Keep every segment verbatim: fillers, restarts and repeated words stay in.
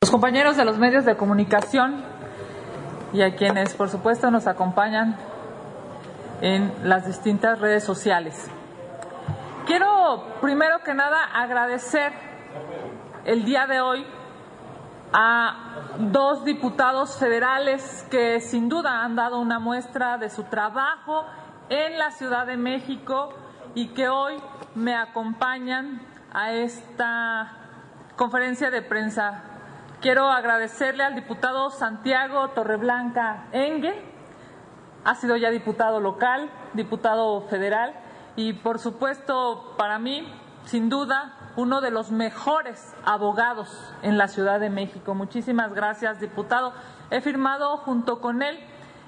Los compañeros de los medios de comunicación y a quienes, por supuesto, nos acompañan en las distintas redes sociales. Quiero, primero que nada, agradecer el día de hoy a dos diputados federales que sin duda han dado una muestra de su trabajo en la Ciudad de México y que hoy me acompañan a esta conferencia de prensa. Quiero agradecerle al diputado Santiago Torreblanca Engue, ha sido ya diputado local, diputado federal y, por supuesto, para mí, sin duda, uno de los mejores abogados en la Ciudad de México. Muchísimas gracias, diputado. He firmado junto con él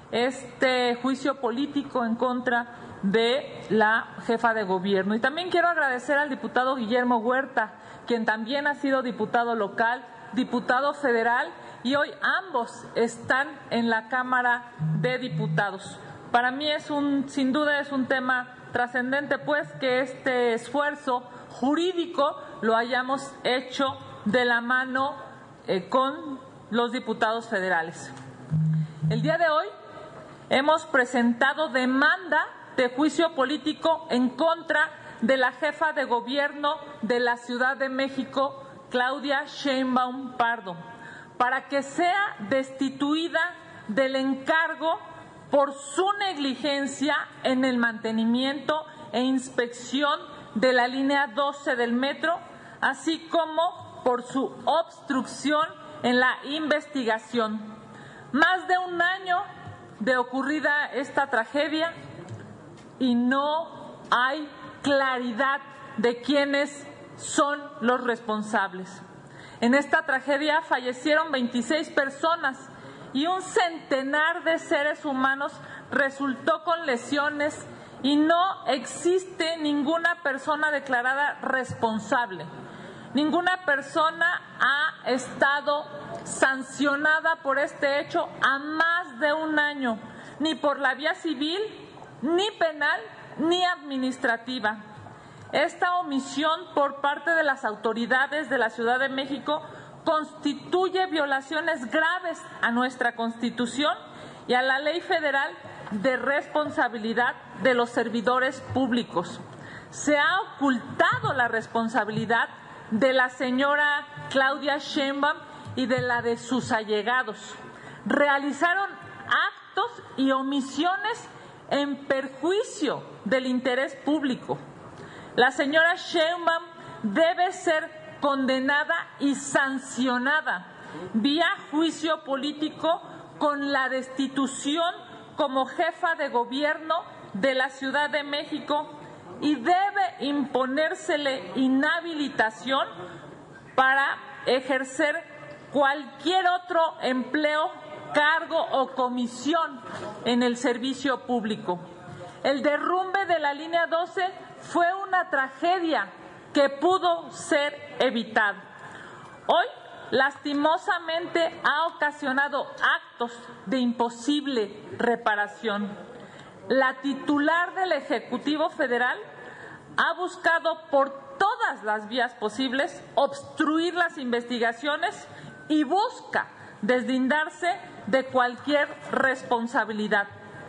este juicio político en contra de la jefa de gobierno. Y también quiero agradecer al diputado Guillermo Huerta, quien también ha sido diputado local, diputado federal, y hoy ambos están en la Cámara de Diputados. Para mí es un, sin duda es un tema trascendente, pues, que este esfuerzo jurídico lo hayamos hecho de la mano eh, con los diputados federales. El día de hoy hemos presentado demanda de juicio político en contra de la jefa de gobierno de la Ciudad de México, Claudia Sheinbaum Pardo, para que sea destituida del encargo por su negligencia en el mantenimiento e inspección de la línea doce del metro, así como por su obstrucción en la investigación. Más de un año de ocurrida esta tragedia y no hay claridad de quiénes son los responsables. En esta tragedia fallecieron veintiséis personas y un centenar de seres humanos resultó con lesiones y no existe ninguna persona declarada responsable. Ninguna persona ha estado sancionada por este hecho a más de un año, ni por la vía civil, ni penal, ni administrativa. Esta omisión por parte de las autoridades de la Ciudad de México constituye violaciones graves a nuestra Constitución y a la Ley Federal de Responsabilidad de los Servidores Públicos. Se ha ocultado la responsabilidad de la señora Claudia Sheinbaum y de la de sus allegados. Realizaron actos y omisiones en perjuicio del interés público. La señora Sheinbaum debe ser condenada y sancionada vía juicio político con la destitución como jefa de gobierno de la Ciudad de México y debe imponérsele inhabilitación para ejercer cualquier otro empleo, cargo o comisión en el servicio público. El derrumbe de la línea doce fue una tragedia que pudo ser evitada. Hoy, lastimosamente, ha ocasionado actos de imposible reparación. La titular del Ejecutivo Federal ha buscado por todas las vías posibles obstruir las investigaciones y busca deslindarse de cualquier responsabilidad.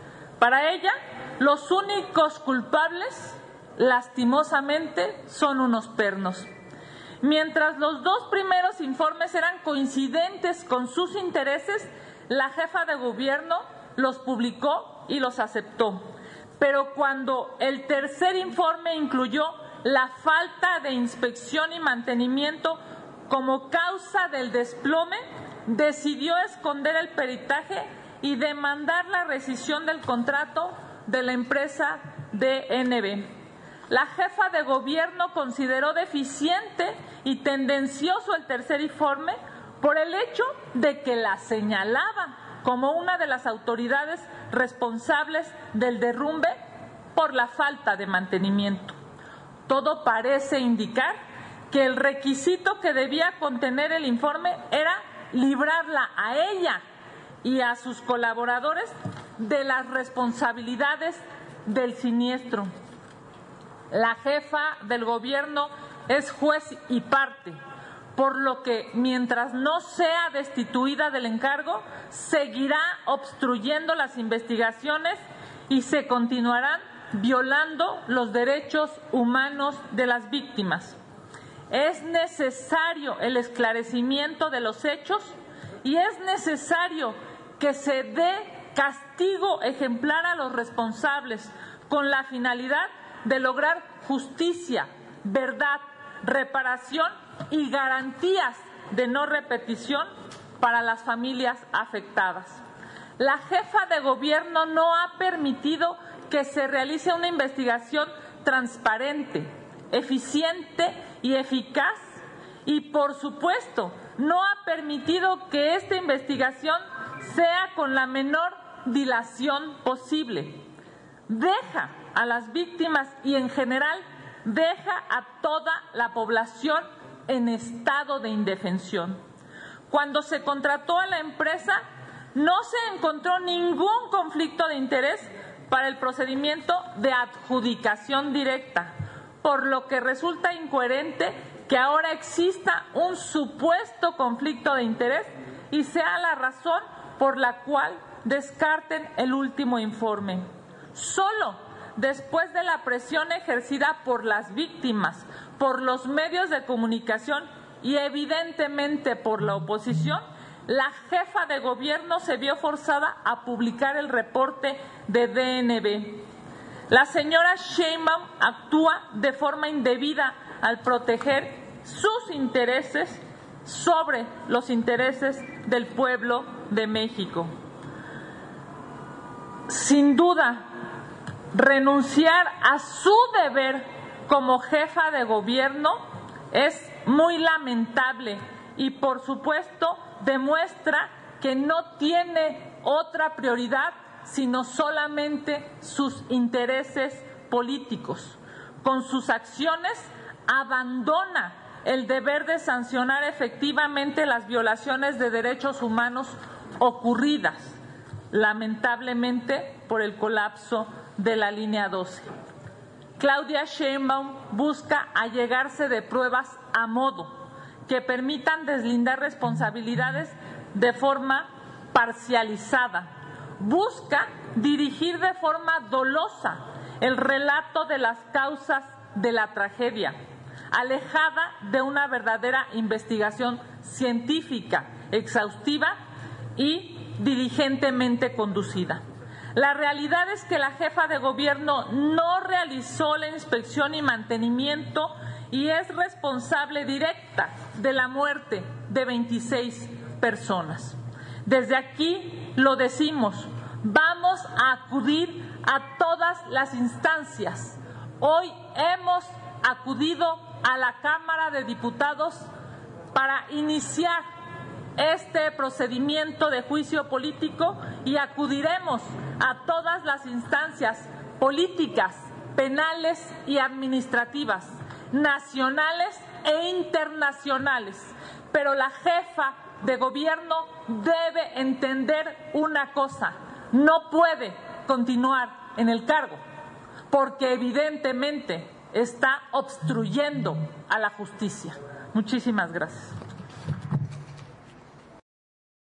Para ella, los únicos culpables, lastimosamente, son unos pernos. Mientras los dos primeros informes eran coincidentes con sus intereses, la jefa de gobierno los publicó y los aceptó. Pero cuando el tercer informe incluyó la falta de inspección y mantenimiento como causa del desplome, decidió esconder el peritaje y demandar la rescisión del contrato de la empresa D N B. La jefa de gobierno consideró deficiente y tendencioso el tercer informe por el hecho de que la señalaba como una de las autoridades responsables del derrumbe por la falta de mantenimiento. Todo parece indicar que el requisito que debía contener el informe era librarla a ella y a sus colaboradores de las responsabilidades del siniestro. La jefa del gobierno es juez y parte. por lo que mientras no sea destituida del encargo, seguirá obstruyendo las investigaciones y se continuarán violando los derechos humanos de las víctimas. Es necesario el esclarecimiento de los hechos y es necesario que se dé castigo ejemplar a los responsables con la finalidad de lograr justicia, verdad, reparación y garantías de no repetición para las familias afectadas. La jefa de gobierno no ha permitido que se realice una investigación transparente, eficiente y eficaz y, por supuesto, no ha permitido que esta investigación sea con la menor dilación posible. Deja a las víctimas y, en general, deja a toda la población en estado de indefensión. Cuando se contrató a la empresa, no se encontró ningún conflicto de interés para el procedimiento de adjudicación directa, por lo que resulta incoherente que ahora exista un supuesto conflicto de interés y sea la razón por la cual descarten el último informe. Solo después de la presión ejercida por las víctimas, por los medios de comunicación y evidentemente por la oposición, la jefa de gobierno se vio forzada a publicar el reporte de D N B. La señora Sheinbaum actúa de forma indebida al proteger sus intereses sobre los intereses del pueblo de México. Sin duda, renunciar a su deber como jefa de gobierno es muy lamentable y, por supuesto, demuestra que no tiene otra prioridad sino solamente sus intereses políticos. Con sus acciones abandona el deber de sancionar efectivamente las violaciones de derechos humanos ocurridas, lamentablemente, por el colapso de la línea doce. Claudia Sheinbaum busca allegarse de pruebas a modo que permitan deslindar responsabilidades de forma parcializada. Busca dirigir de forma dolosa el relato de las causas de la tragedia, alejada de una verdadera investigación científica, exhaustiva y diligentemente conducida. La realidad es que la jefa de gobierno no realizó la inspección y mantenimiento y es responsable directa de la muerte de veintiséis personas. Desde aquí lo decimos, vamos a acudir a todas las instancias. Hoy hemos acudido a la Cámara de Diputados para iniciar este procedimiento de juicio político y acudiremos a todas las instancias políticas, penales y administrativas, nacionales e internacionales. Pero la jefa de gobierno debe entender una cosa: no puede continuar en el cargo porque evidentemente está obstruyendo a la justicia. Muchísimas gracias.